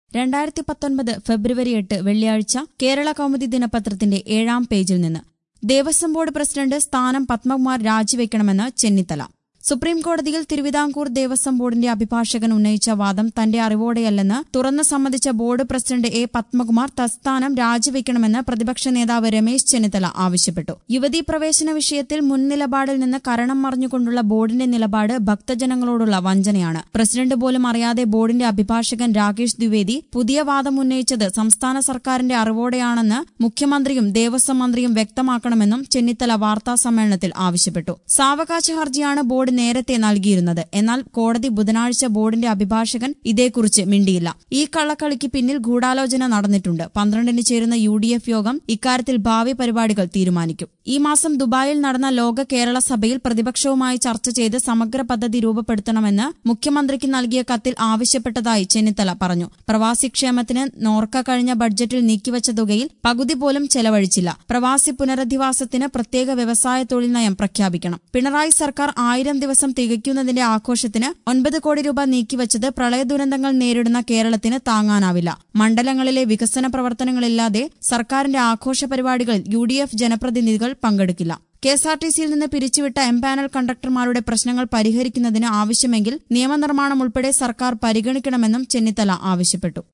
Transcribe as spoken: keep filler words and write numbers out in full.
രണ്ടായിരത്തി പത്തൊൻപത് ഫെബ്രുവരി എട്ട് വെള്ളിയാഴ്ച കേരള കൗമുദി ദിനപത്രത്തിന്റെ ഏഴാം പേജിൽ നിന്ന് ദേവസ്വം ബോർഡ് പ്രസിഡന്റ് സ്ഥാനം പത്മകുമാർ രാജിവെക്കണമെന്ന് ചെന്നിത്തല. സുപ്രീംകോടതിയിൽ തിരുവിതാംകൂർ ദേവസ്വം ബോർഡിന്റെ അഭിഭാഷകൻ ഉന്നയിച്ച വാദം തന്റെ അറിവോടെയല്ലെന്ന് തുറന്നു സമ്മതിച്ച ബോർഡ് പ്രസിഡന്റ് എ പത്മകുമാർ തത്സ്ഥാനം രാജിവെക്കണമെന്ന് പ്രതിപക്ഷ നേതാവ് രമേശ് ചെന്നിത്തല ആവശ്യപ്പെട്ടു. യുവതീ പ്രവേശന വിഷയത്തിൽ മുൻ നിലപാടിൽ നിന്ന് കരണം മറിഞ്ഞുകൊണ്ടുള്ള ബോർഡിന്റെ നിലപാട് ഭക്തജനങ്ങളോടുള്ള വഞ്ചനയാണ്. പ്രസിഡന്റ് പോലും അറിയാതെ ബോർഡിന്റെ അഭിഭാഷകൻ രാകേഷ് ദ്വിവേദി പുതിയ വാദം ഉന്നയിച്ചത് സംസ്ഥാന സർക്കാരിന്റെ അറിവോടെയാണെന്ന് മുഖ്യമന്ത്രിയും ദേവസ്വം മന്ത്രിയും വ്യക്തമാക്കണമെന്നും ചെന്നിത്തല വാർത്താസമ്മേളനത്തിൽ ആവശ്യപ്പെട്ടു. സാവകാശ ഹർജിയാണ് ബോർഡ് നേരത്തെ നൽകിയിരുന്നത്. എന്നാൽ കോടതി ബുധനാഴ്ച ബോർഡിന്റെ അഭിഭാഷകൻ ഇതേക്കുറിച്ച് മിണ്ടിയില്ല. ഈ കള്ളക്കളിക്ക് പിന്നിൽ ഗൂഢാലോചന നടന്നിട്ടുണ്ട്. പന്ത്രണ്ടിന് ചേരുന്ന യു ഡി എഫ് യോഗം ഇക്കാര്യത്തിൽ ഭാവി പരിപാടികൾ തീരുമാനിക്കും. ഈ മാസം ദുബായിൽ നടന്ന ലോക കേരള സഭയിൽ പ്രതിപക്ഷവുമായി ചർച്ച ചെയ്ത് സമഗ്ര പദ്ധതി രൂപപ്പെടുത്തണമെന്ന് മുഖ്യമന്ത്രിക്ക് നൽകിയ കത്തിൽ ആവശ്യപ്പെട്ടതായി ചെന്നിത്തല പറഞ്ഞു. പ്രവാസിക്ഷേമത്തിന് നോർക്ക കഴിഞ്ഞ ബഡ്ജറ്റിൽ നീക്കിവച്ച തുകയിൽ പകുതി പോലും ചെലവഴിച്ചില്ല. പ്രവാസി പുനരധിവാസത്തിന് പ്രത്യേക വ്യവസായ തൊഴിൽ നയം പ്രഖ്യാപിക്കണം. പിണറായി സർക്കാർ ആയിരം ദിവസം തികയ്ക്കുന്നതിന്റെ ആഘോഷത്തിന് ഒൻപത് കോടി രൂപ നീക്കിവച്ചത് പ്രളയ ദുരന്തങ്ങൾ നേരിടുന്ന കേരളത്തിന് താങ്ങാനാവില്ല. മണ്ഡലങ്ങളിലെ വികസന പ്രവർത്തനങ്ങളില്ലാതെ സർക്കാരിന്റെ ആഘോഷ പരിപാടികളിൽ യു ഡി എഫ് ജനപ്രതിനിധികൾ പങ്കെടുക്കില്ല. കെ എസ് ആർ ടി സിയിൽ നിന്ന് പിരിച്ചുവിട്ട എംപാനൽ കണ്ടക്ടർമാരുടെ പ്രശ്നങ്ങൾ പരിഹരിക്കുന്നതിന് ആവശ്യമെങ്കിൽ നിയമനിർമ്മാണം ഉൾപ്പെടെ സർക്കാർ പരിഗണിക്കണമെന്നും ചെന്നിത്തല ആവശ്യപ്പെട്ടു.